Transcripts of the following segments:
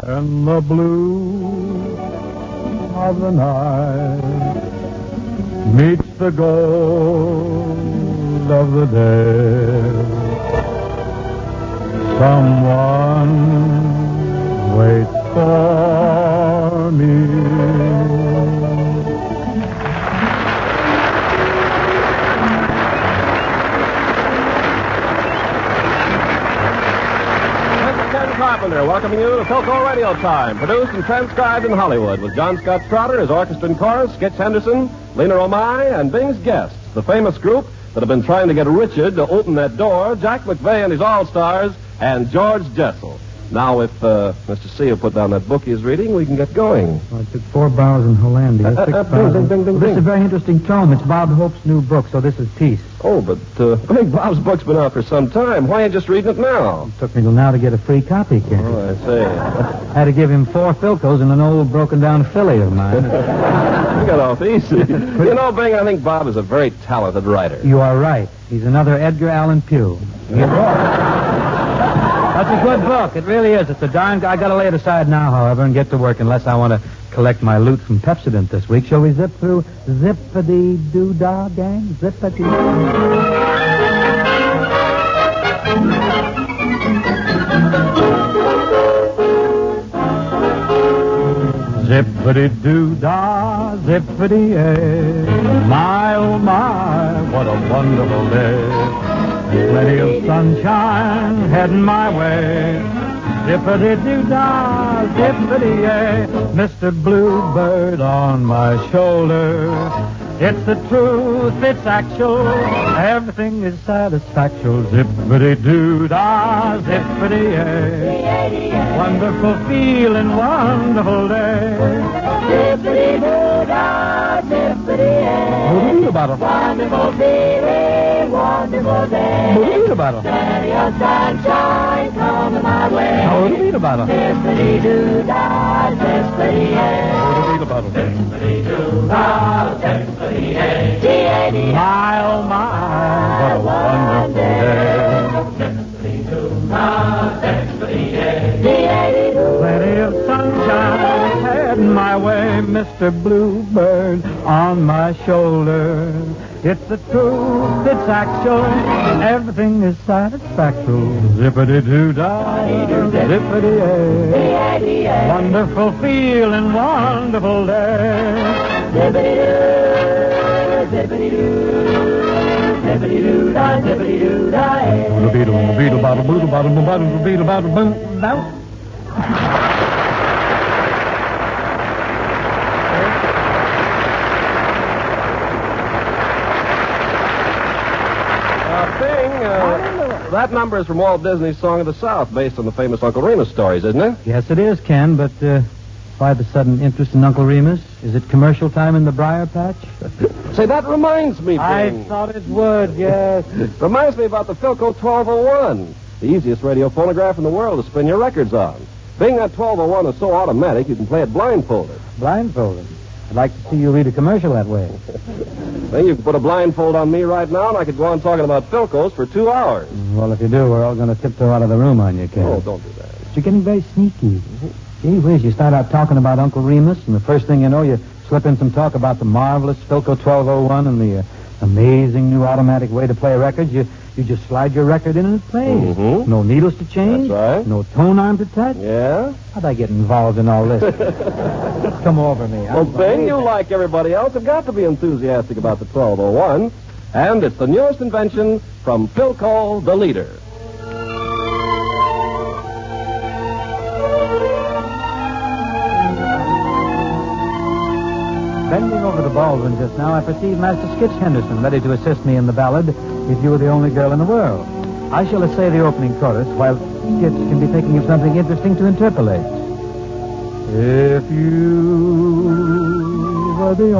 And the blue of the night meets the gold of the day. Someone waits for me. Carpenter welcoming you to Philco Radio Time, produced and transcribed in Hollywood with John Scott Trotter, his orchestra and chorus, Skitch Henderson, Lena Romay, and Bing's guests, the famous group that have been trying to get Richard to open that door, Jack McVeigh and his All-Stars, and George Jessel. Now, if Mr. C will put down that book he's reading, we can get going. Well, I took 4 bows in Hollandia. 6 bows. This is a very interesting tome. It's Bob Hope's new book, so this is peace. Oh, but I think Bob's book's been out for some time. Why are you just reading it now? It took me till now to get a free copy, Ken. Oh, I see. I had to give him 4 Philcos and an old broken-down filly of mine. You got off easy. You know, Bing, I think Bob is a very talented writer. You are right. He's another Edgar Allan Poe. That's a good book. It really is. It's a darn... I got to lay it aside now, however, and get to work unless I want to collect my loot from Pepsodent this week. Shall we zip through Zippity-Doo-Dah, gang? Zippity... Zippity-doo-dah, zippity-ay. My, oh my, what a wonderful day. Plenty of sunshine heading my way. Zippity-doo-dah, zippity-ay. Mr. Bluebird on my shoulder. It's the truth, it's actual. Everything is satisfactual. Zippity-doo-dah, zippity-ay. Wonderful feeling, wonderful day. Zippity-doo-dah, zippity-ay. Wonderful feeling, wonderful day. Plenty of sunshine coming my way. Zippity-doo-dah, zippity-ay. Zippity-doo-dah, zippity-ay. D-A-D-I. My, oh my, what a wonderful day. Zippity-doo-dah, zippity-ay. D-A-D-I. Plenty of sunshine heading my way, Mr. Bluebird on my shoulder. It's the truth, it's actual, everything is satisfactual. Zippity-doo-dah, zippity-ay. Wonderful feeling, wonderful day. Zippity-doo, zippity-doo, zippity-doo-dah, zippity-doo-dah. That number is from Walt Disney's Song of the South, based on the famous Uncle Remus stories, isn't it? Yes, it is, Ken, but why the sudden interest in Uncle Remus? Is it commercial time in the Briar Patch? Say, that reminds me, Bing. I thought it would, yes. Reminds me about the Philco 1201, the easiest radio phonograph in the world to spin your records on. Being that 1201 is so automatic, you can play it blindfolded. Blindfolded? I'd like to see you read a commercial that way. Then you can put a blindfold on me right now, and I could go on talking about Philcos for 2 hours. Well, if you do, we're all going to tiptoe out of the room on you, Ken. Oh, don't do that. But you're getting very sneaky. Gee whiz, you start out talking about Uncle Remus, and the first thing you know, you slip in some talk about the marvelous Philco 1201 and the amazing new automatic way to play records. You just slide your record in and it plays. Mm-hmm. No needles to change. That's right. No tone arm to touch. Yeah? How'd I get involved in all this? Just come over me. Well, Bing, you, like everybody else, have got to be enthusiastic about the 1201. And it's the newest invention from Philco, the leader. Bending over the Baldwin just now, I perceive Master Skitch Henderson ready to assist me in the ballad, If You Were the Only Girl in the World. I shall essay the opening chorus, while Skitch can be thinking of something interesting to interpolate. If you were the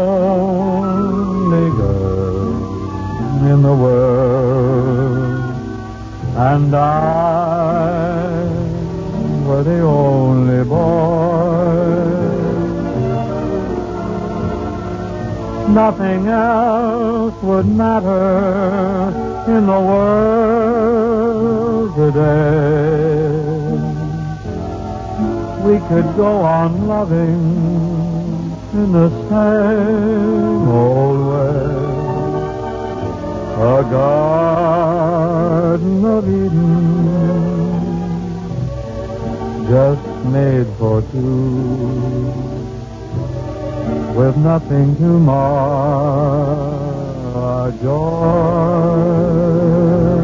only girl in the world, and I were the only boy, nothing else would matter in the world today. could go on loving in the same old way. A garden of Eden, just made for two, with nothing to mar our joy.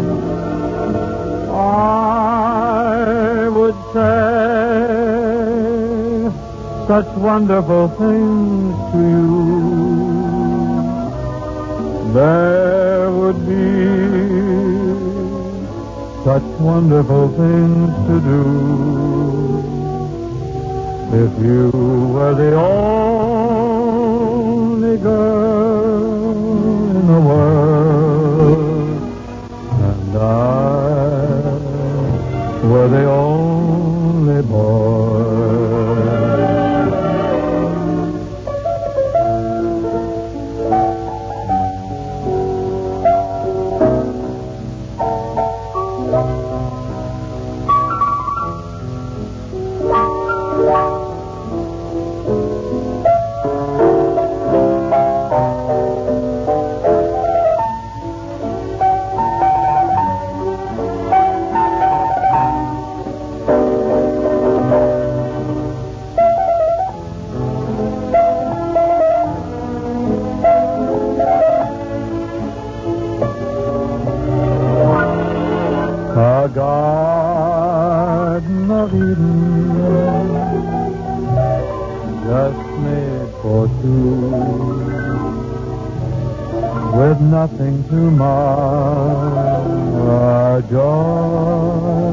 I would say such wonderful things to you. There would be such wonderful things to do if you were the only girl in the world and I were the only boy. A garden of Eden, just made for two, with nothing to mar our joy.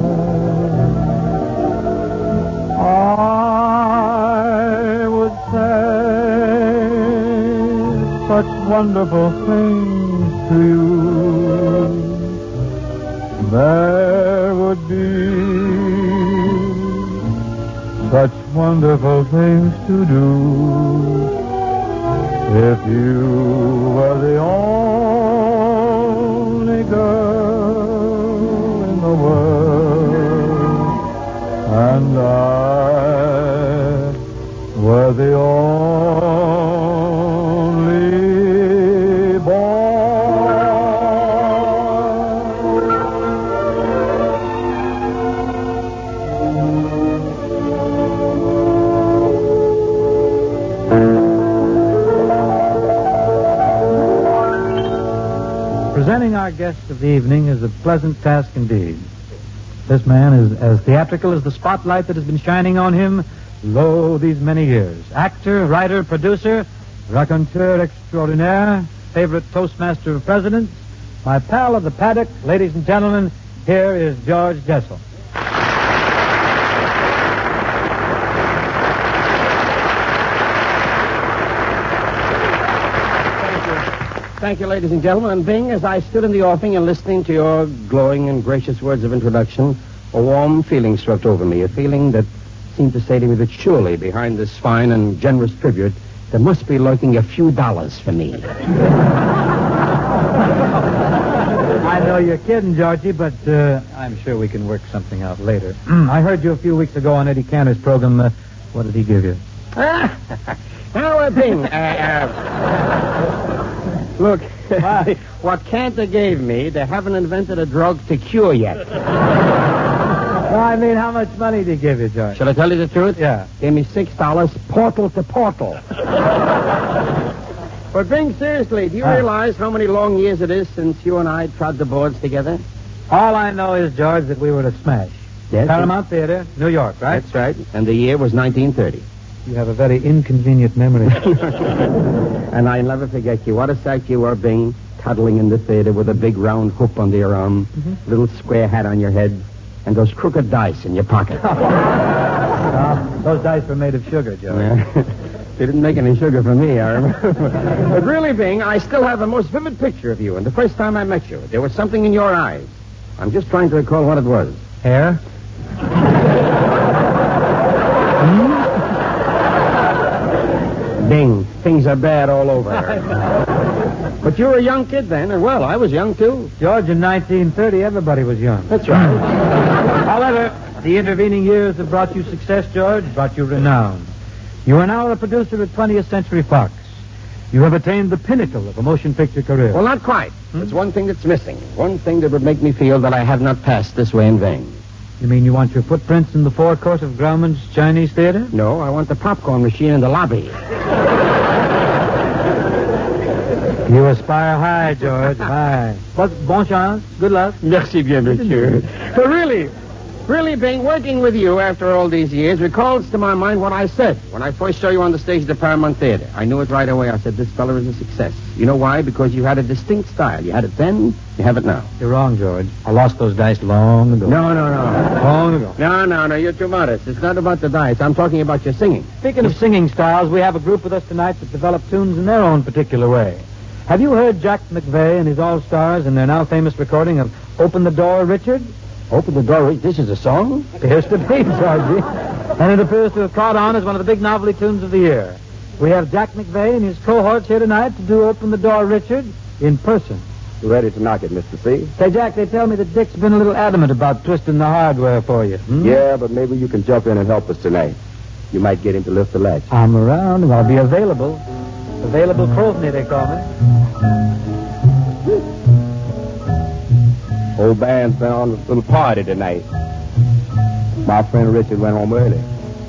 I would say such wonderful things to you. There would be such wonderful things to do if you were the only girl in the world and I were the only boy. Presenting our guest of the evening is a pleasant task indeed. This man is as theatrical as the spotlight that has been shining on him, lo, these many years. Actor, writer, producer, raconteur extraordinaire, favorite toastmaster of presidents, my pal of the paddock, ladies and gentlemen, here is George Jessel. Thank you, ladies and gentlemen. And Bing, as I stood in the offing and listening to your glowing and gracious words of introduction, a warm feeling swept over me, a feeling that seemed to say to me that surely behind this fine and generous tribute, there must be lurking a few dollars for me. I know you're kidding, Georgie, but I'm sure we can work something out later. I heard you a few weeks ago on Eddie Cantor's program. What did he give you? Bing, look, what Cantor gave me, they haven't invented a drug to cure yet. Well, I mean, how much money did he give you, George? Shall I tell you the truth? Yeah. Gave me $6 portal to portal. But Bing, seriously, do you realize how many long years it is since you and I trod the boards together? All I know is, George, that we were to smash. Yes. Paramount Theater, New York, right? That's right. And the year was 1930. You have a very inconvenient memory. And I'll never forget you. What a sight you were, Bing, toddling in the theater with a big round hoop under your arm, little square hat on your head, and those crooked dice in your pocket. Those dice were made of sugar, George. Yeah. They didn't make any sugar for me, I remember. But really, Bing, I still have the most vivid picture of you. And the first time I met you, there was something in your eyes. I'm just trying to recall what it was. Hair? Bing, things are bad all over. But you were a young kid then, and well, I was young too. George, in 1930, everybody was young. That's right. However, The intervening years have brought you success, George, brought you renown. You are now a producer at 20th Century Fox. You have attained the pinnacle of a motion picture career. Well, not quite. There's one thing that's missing. One thing that would make me feel that I have not passed this way in vain. You mean you want your footprints in the forecourt of Grauman's Chinese Theater? No, I want the popcorn machine in the lobby. You aspire high, George, high. But bon chance. Good luck. Merci bien, monsieur. But really, Bing, working with you after all these years recalls to my mind what I said when I first saw you on the stage at the Paramount Theater. I knew it right away. I said, this fella is a success. You know why? Because you had a distinct style. You had it then, you have it now. You're wrong, George. I lost those dice long ago. No. Long ago. No, you're too modest. It's not about the dice. I'm talking about your singing. Speaking of singing styles, we have a group with us tonight that develop tunes in their own particular way. Have you heard Jack McVeigh and his All-Stars in their now famous recording of Open the Door, Richard? Open the door. This is a song? Appears to be, Georgie. And it appears to have caught on as one of the big novelty tunes of the year. We have Jack McVeigh and his cohorts here tonight to do Open the Door, Richard, in person. You ready to knock it, Mr. C? Say, Jack, they tell me that Dick's been a little adamant about twisting the hardware for you. Yeah, but maybe you can jump in and help us tonight. You might get him to lift the latch. I'm around and I'll be available. Available Krovny, they call me. Whole band's been on a little party tonight. My friend Richard went home early.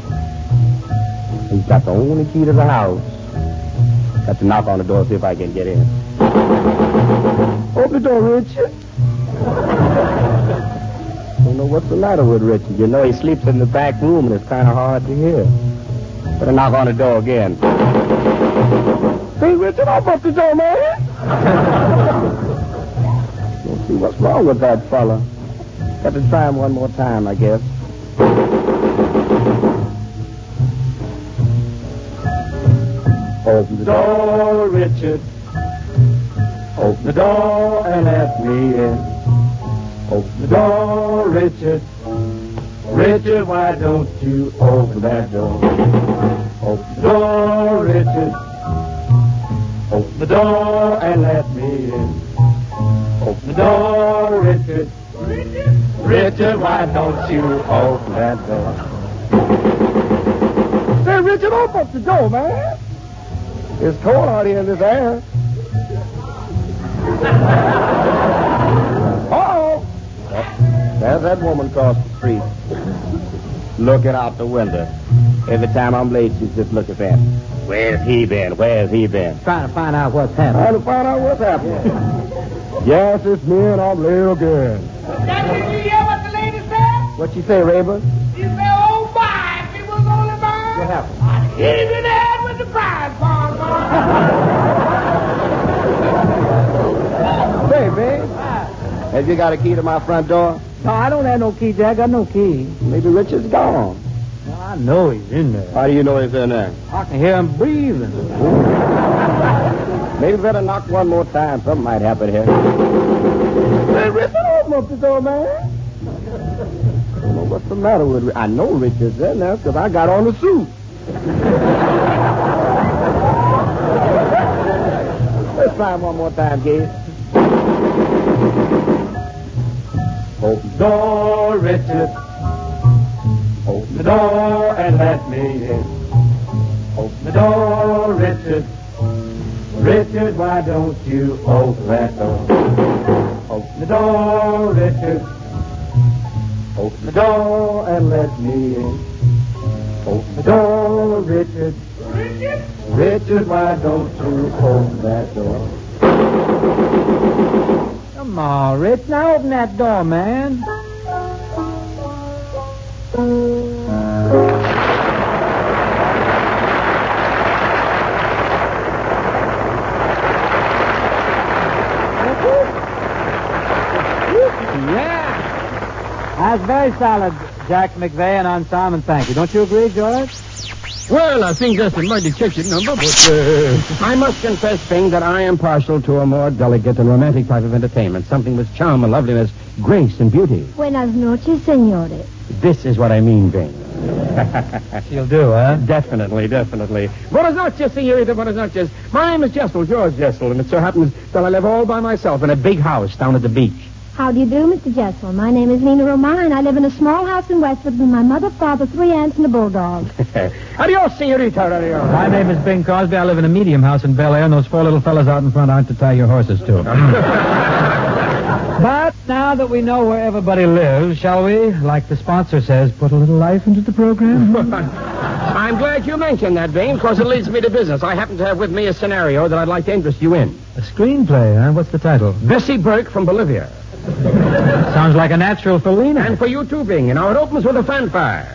He's got the only key to the house. Got to knock on the door, see if I can get in. Open the door, Richard. Don't know what's the matter with Richard. You know he sleeps in the back room and it's kind of hard to hear. Better knock on the door again. Hey, Richard, open up the door, man. Don't see what's wrong with that fella. Got to try him one more time, I guess. Open the door, Richard. Open the door and let me in. Open the door, Richard. Richard, why don't you open that door? Open the door, Richard. Open the door and let me in. Open the door, Richard. Richard, why don't you open that door? Say, Richard, open up the door, man. It's cold out here in this air. Uh-oh. There's that woman across the street. Looking out the window. Every time I'm late, she's just looking at me. Where's he been? Trying to find out what's happening. Yes, it's me, and I'm real good. Did you hear what the lady said? What'd she say, Rayburn? She said, oh, my, if it was only mine. What happened? I'd hit him in the head with the prize bond. Say, babe, have you got a key to my front door? No, I don't have no key, Jack. I got no key. Maybe Richard's gone. No, I know he's in there. How do you know he's in there? I can hear him breathing. Maybe better knock one more time. Something might happen here. Hey, Richard, open up the door, man. I don't know what's the matter with Richard. I know Richard's in there because I got on the suit. Let's try him one more time, Gabe. Open the door, Richard. Open the door and let me in. Open the door, Richard. Richard, why don't you open that door? Open the door, Richard. Open the door and let me in. Open the door, Richard. Richard, why don't you open that door? Come on, Rich. Now open that door, man. Yeah. That's very solid, Jack McVeigh and ensemble. Thank you. Don't you agree, George? Well, I think that's a mighty catchy number, but I must confess, Bing, that I am partial to a more delicate and romantic type of entertainment, something with charm and loveliness, grace and beauty. Buenas noches, señores. This is what I mean, Bing. She'll do, huh? Definitely. Buenas noches, señorita, buenas noches. My name is Jessel, George Jessel, and it so happens that I live all by myself in a big house down at the beach. How do you do, Mr. Jessel? My name is Lena Romine, and I live in a small house in Westwood with my mother, father, 3 aunts, and a bulldog. Adios, senorita. Adios. My name is Bing Crosby. I live in a medium house in Bel Air, and those 4 little fellas out in front aren't to tie your horses to. But now that we know where everybody lives, shall we, like the sponsor says, put a little life into the program? I'm glad you mentioned that, Bing, because it leads me to business. I happen to have with me a scenario that I'd like to interest you in. A screenplay, huh? What's the title? Bessie Burke from Bolivia. Sounds like a natural for Lena. And for you too, Bing. Now, it opens with a fanfare.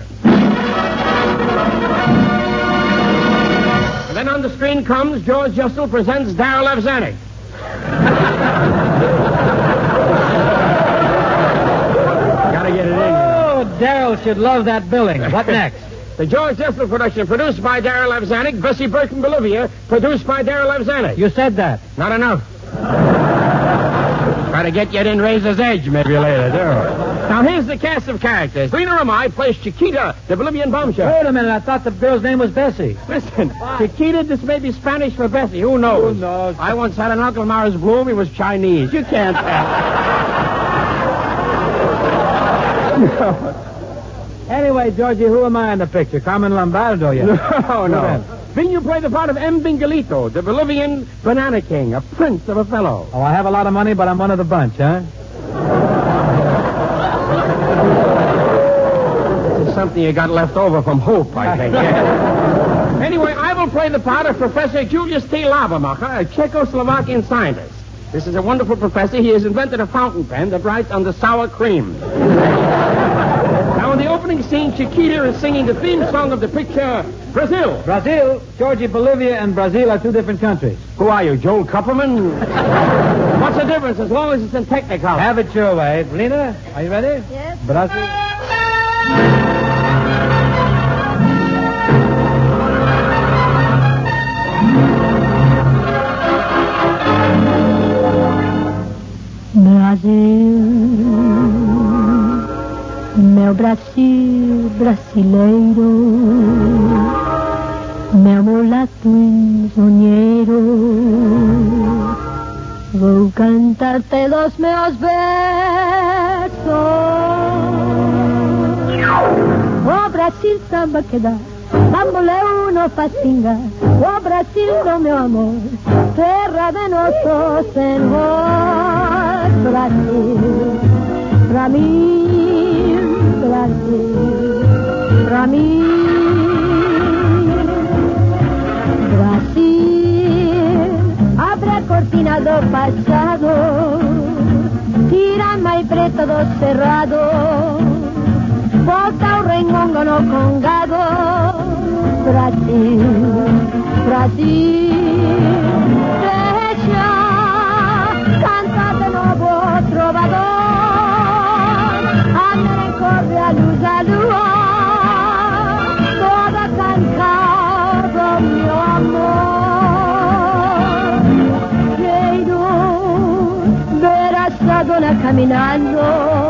And then on the screen comes George Jessel presents Darryl F. Zanuck. Gotta get it in. Oh, Darryl should love that billing. What next? The George Jessel production, produced by Darryl F. Zanuck, Bessie Burke from Bolivia, produced by Darryl F. Zanuck. You said that. Not enough. Try to get you in Razor's Edge maybe later, Darryl. Now, here's the cast of characters. Lena Romay plays Chiquita, the Bolivian bombshell. Wait a minute. I thought the girl's name was Bessie. Listen, Chiquita, this may be Spanish for Bessie. Who knows? Who knows? I once had an Uncle Morris Bloom. He was Chinese. You can't tell. Anyway, Georgie, who am I in the picture? Carmen Lombardo, yeah? No. Then you play the part of M. Bingalito, the Bolivian banana king, a prince of a fellow. Oh, I have a lot of money, but I'm one of the bunch, huh? This is something you got left over from Hope, I think. Anyway, I will play the part of Professor Julius T. Labamacher, a Czechoslovakian scientist. This is a wonderful professor. He has invented a fountain pen that writes on the sour cream. Now, in the opening scene, Chiquita is singing the theme song of the picture, Brazil. Brazil? Georgie, Bolivia and Brazil are 2 different countries. Who are you, Joel Kupperman? What's the difference as long as it's in Technicolor? Have it your way. Lena, are you ready? Yes. Brazil. Brasil, meu Brasil brasileiro, meu mulato sonheiro, vou cantar-te dos meus versos. O Brasil samba que dá, bamboleu no facinga, o Brasil do meu amor, terra de nosso Senhor. Brasil, pra mim, Brasil, pra mim. Brasil, abre a cortina do passado, tira a mais preta do cerrado, bota o rengongo no congado. Brasil, Brasil, deixa cantar de novo trovador, a corre a luz a lua, toda cansado meu amor. Quero ver essa dona caminhando,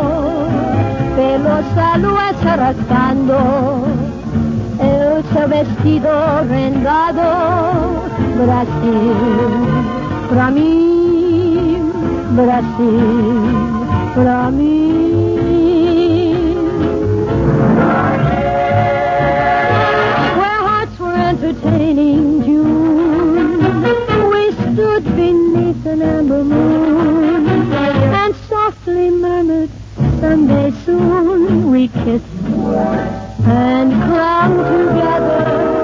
pelos alues arrastando, el seu vestido rendado. Brasil, pra mim, Brasil, pra mim. Where hearts were entertaining June, we stood beneath an amber moon, and softly murmured, someday soon we kissed and clung together.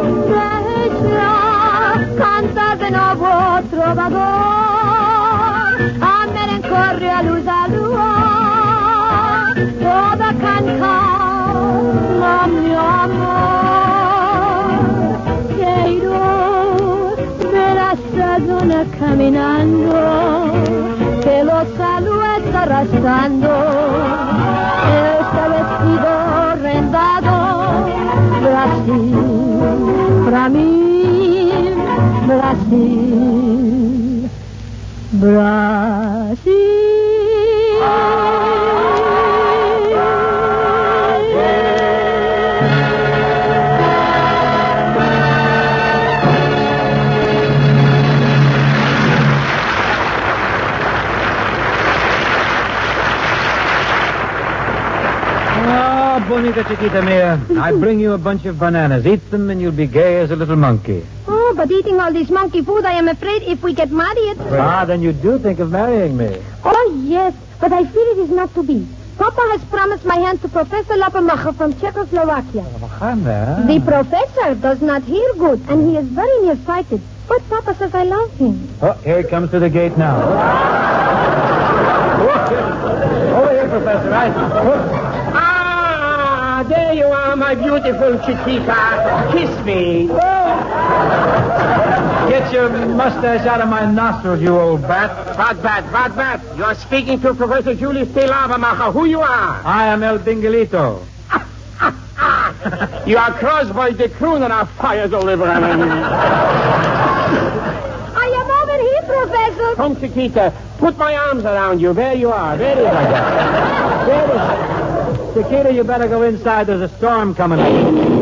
Canta de nuovo trovador, a merencorre a luz a lua, toda cantar a mio amor. Quero ver a esa dona caminando, pelos alues arrastrando, este vestido rendado. Brasil, pra mim, Brasil, Brasil. bonita, chiquita mia. I bring you a bunch of bananas. Eat them and you'll be gay as a little monkey. Oh, but eating all this monkey food, I am afraid if we get married... Then you do think of marrying me. Oh, yes, but I fear it is not to be. Papa has promised my hand to Professor Lapamacher from Czechoslovakia. The professor does not hear good, and he is very nearsighted. But Papa says I love him. Oh, here he comes to the gate now. Over here, Professor. There you are, my beautiful Chiquita. Kiss me. Get your mustache out of my nostrils, you old bat. What bat? You're speaking to Professor Julius T. Lapamacher. Who you are? I am El Bingelito. You are crossed by the crooner of fires all over. I am over here, Professor. Come, Chiquita. Put my arms around you. There you are. There you are. There you are. Chiquita, you better go inside. There's a storm coming up.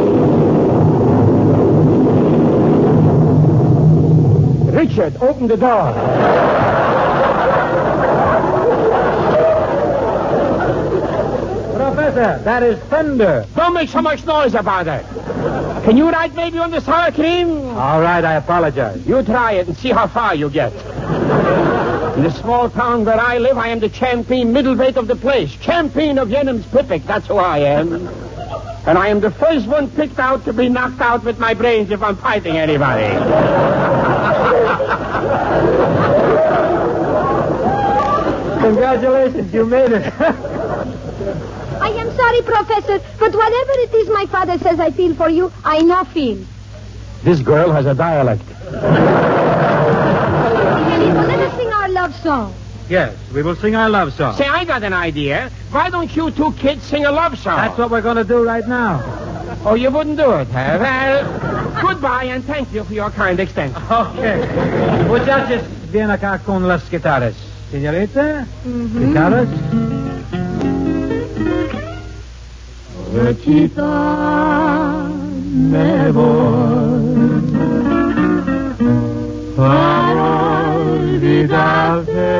Richard, open the door. Professor, that is thunder. Don't make so much noise about it. Can you ride maybe on the sour cream? All right, I apologize. You try it and see how far you get. In the small town where I live, I am the champion middleweight of the place. Champion of Yenham's Pipic, that's who I am. And I am the first one picked out to be knocked out with my brains if I'm fighting anybody. Congratulations, you made it. I am sorry, Professor, but whatever it is my father says I feel for you, I no feel. This girl has a dialect. Let us sing our love song. Yes, we will sing our love song. Say, I got an idea. Why don't you two kids sing a love song? That's what we're going to do right now. Oh, you wouldn't do it, huh? Well, goodbye, and thank you for your kind extension. Okay. Muchachos, vienen acá con las guitarras. Señorita, guitarras. Rechita, me voy para olvidarte.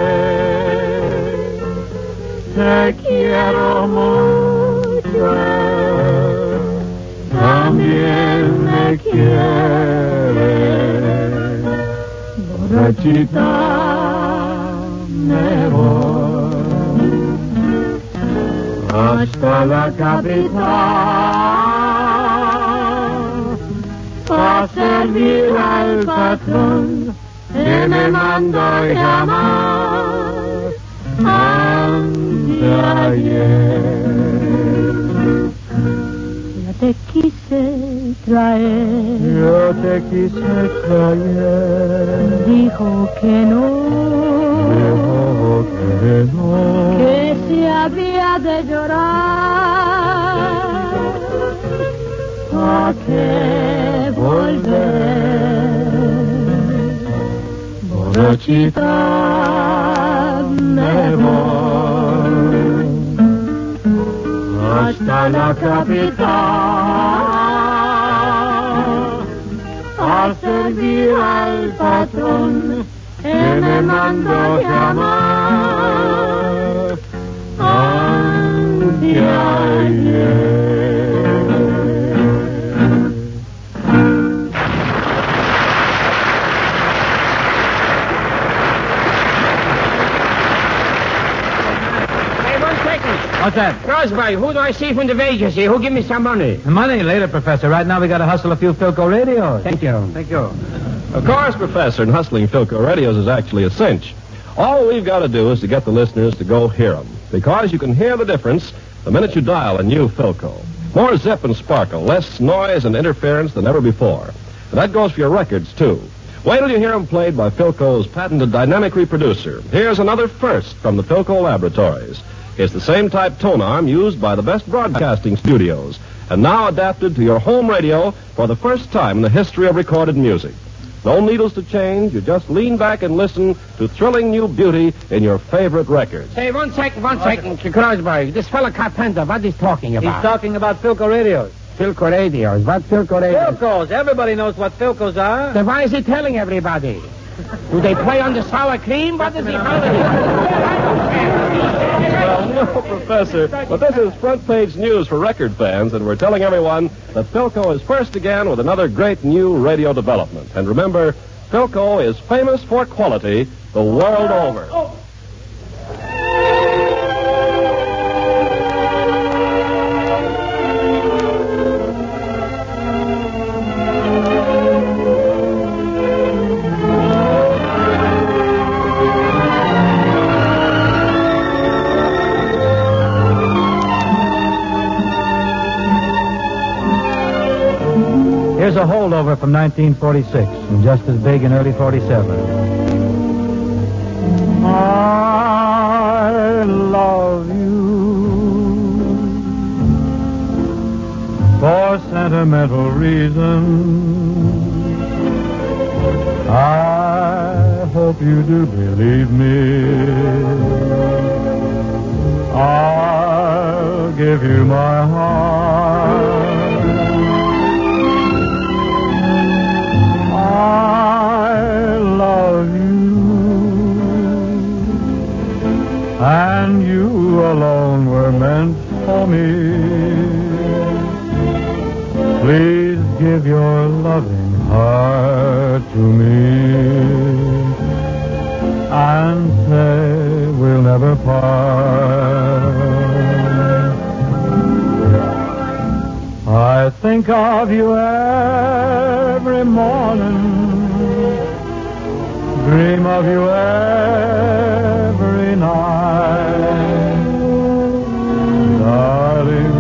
Te quiero mucho, también me quieres. Borrachita, me voy hasta la capital para servir al patrón que me mandó llamar anteayer. Yo te quise traer. Yo te quise traer. Dijo que no. Dijo que no. Que se había de llorar. ¿A qué volver? Borrachita, me voy hasta la capital a servir al patrón que me mandó llamar anteayer. What's that? Crosby, who do I see from the vacancy? Who give me some money? Money later, Professor. Right now we got to hustle a few Philco radios. Thank you. Thank you. Of course, Professor, and hustling Philco radios is actually a cinch. All we've got to do is to get the listeners to go hear them, because you can hear the difference the minute you dial a new Philco. More zip and sparkle, less noise and interference than ever before. And that goes for your records, too. Wait till you hear them played by Philco's patented dynamic reproducer. Here's another first from the Philco Laboratories. It's the same type tone arm used by the best broadcasting studios, and now adapted to your home radio for the first time in the history of recorded music. No needles to change. You just lean back and listen to thrilling new beauty in your favorite records. Hey, one second, Crosby. This fella Carpenter, what is talking about? He's talking about Philco radios. Philco radios. What Philco radios? Philcos. Everybody knows what Philcos are. Then why is he telling everybody? Do they play on the sour cream? What is he telling you? Well, no, Professor, but this is front page news for record fans, and we're telling everyone that Philco is first again with another great new radio development. And remember, Philco is famous for quality the world over. Here's a holdover from 1946, and just as big in early 47. I love you for sentimental reasons. I hope you do believe me. I'll give you my heart. I love you, and you alone were meant for me. Please give your loving heart to me, and say we'll never part. I think of you every morning, dream of you every night. Darling,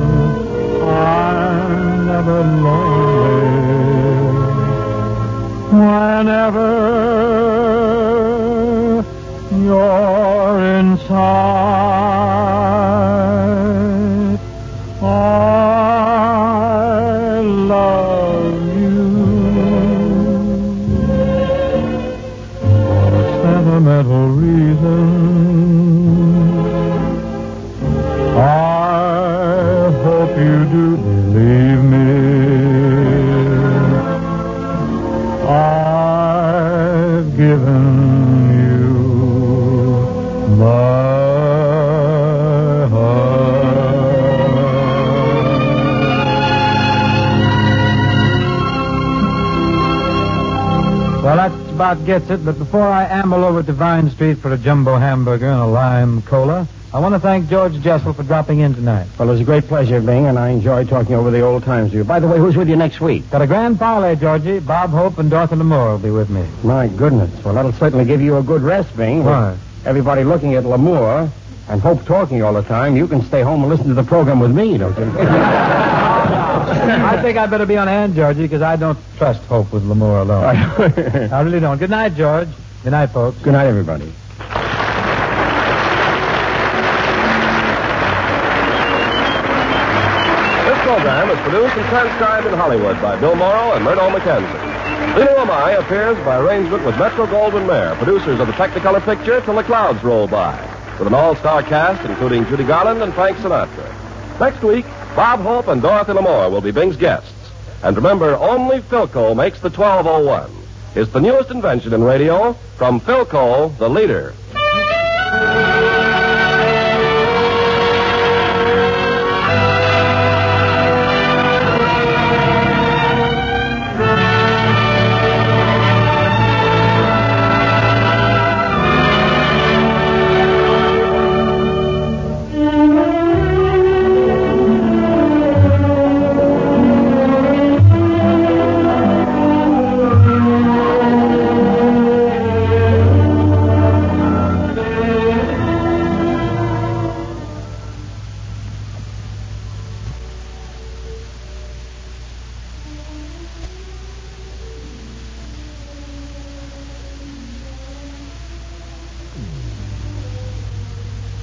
I'm never lonely whenever you're inside. I love you. Sentimental reasons. I hope you do believe me. I've given you my heart. Well, that about gets it, but before I amble over to Vine Street for a jumbo hamburger and a lime cola, I want to thank George Jessel for dropping in tonight. Well, it was a great pleasure, Bing, and I enjoyed talking over the old times with you. By the way, who's with you next week? Got a grand parlay, Georgie. Bob Hope and Dorothy Lamour will be with me. My goodness. Well, that'll certainly give you a good rest, Bing. Why? Everybody looking at Lamour and Hope talking all the time. You can stay home and listen to the program with me, don't you? I think I'd better be on hand, Georgie, because I don't trust Hope with Lamour alone. I really don't. Good night, George. Good night, folks. Good night, everybody. This program is produced and transcribed in Hollywood by Bill Morrow and Murdo McKenzie. Lena Romai appears by arrangement with Metro-Goldwyn-Mayer, producers of the Technicolor picture Till the Clouds Roll By, with an all-star cast including Judy Garland and Frank Sinatra. Next week, Bob Hope and Dorothy Lamour will be Bing's guests. And remember, only Philco makes the 1201. It's the newest invention in radio from Philco, the leader.